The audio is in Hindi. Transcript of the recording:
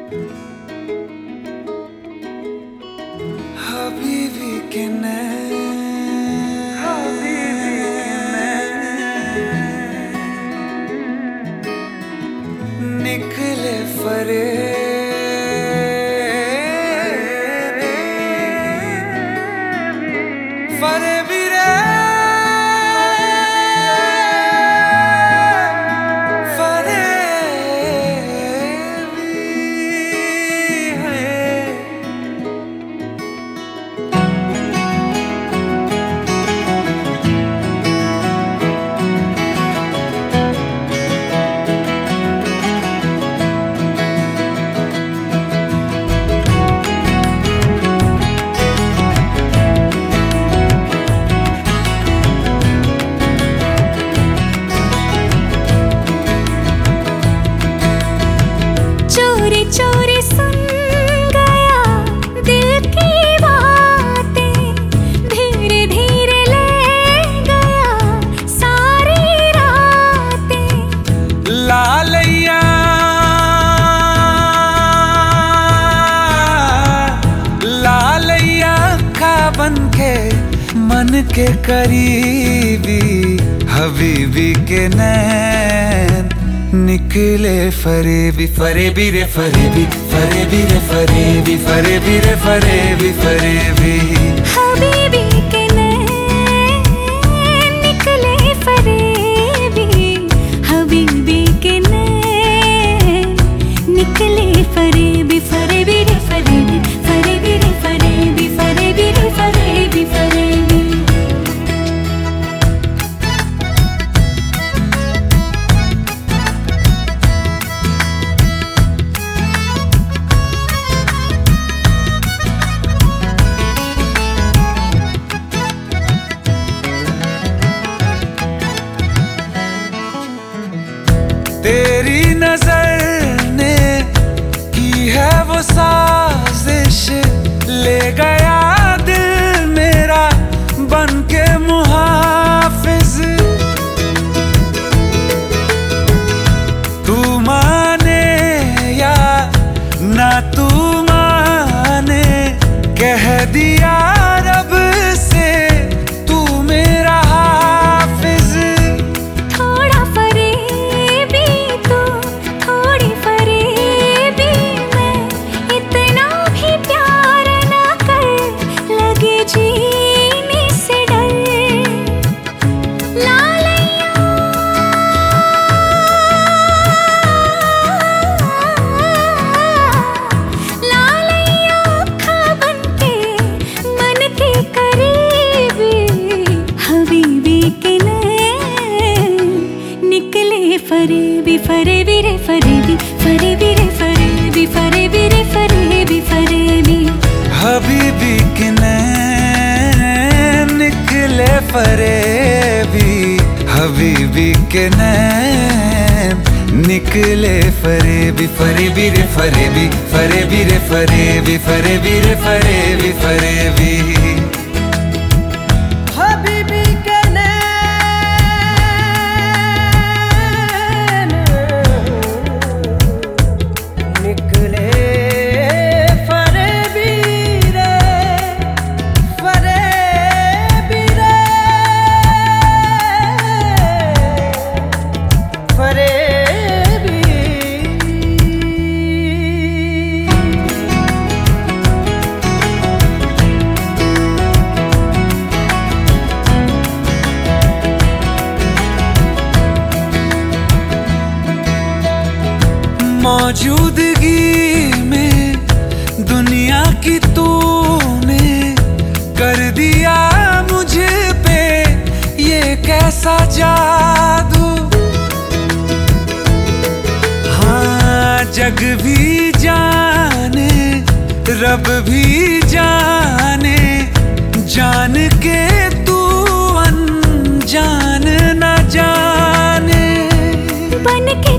हबीबी के निकले फरेबी रे चोरी सुन गया दिल की बातें, धीरे धीरे ले गया सारी रातें। लालैया लालैया खा बन के मन के करीबी, हबीबी के नैन निकले फरेबी फरेबी रे फरेबी फरेबी रे फरेबी फरेबी रे फरेबी फरेबी। हबीबी के नैन निकले फरेबी, हबीबी के नैन निकले फरेबी फरेबी रे फरेबी फरेबी रे फरेबी फरेबी रे फरेबी फरेबी। तेरी नजर ने की है वो साजिश, ले गया दिल मेरा बन के मुहाफिज। तू माने या ना तू माने, कह दिया रब से तू मेरा हाफिज। थोड़ा फरेबी तो थोड़ी फरेबी मैं, इतना भी प्यार ना कर लगे जीने से डर। लालैया लालैया खा बन के मन के करीबी, हबीबी के नैन निकले फरेबी फरेबी रे फरेबी फरेबी रे फरेबी फरेबी रे फरेबी फरेबी। हबीबी के नैन निकले फरेबी, हबीबी के नैन निकले फरेबी फरेबी रे फरेबी फरेबी रे फरेबी फरेबी रे फरेबी फरेबी। हबीबी के नैन निकले फरेबी रे फरेबी रे फरेबी। मौजूदगी में दुनिया की तूने कर दिया मुझे पे ये कैसा जादू। हाँ जग भी जाने रब भी जाने, जान के तू अनजान न जाने। बन के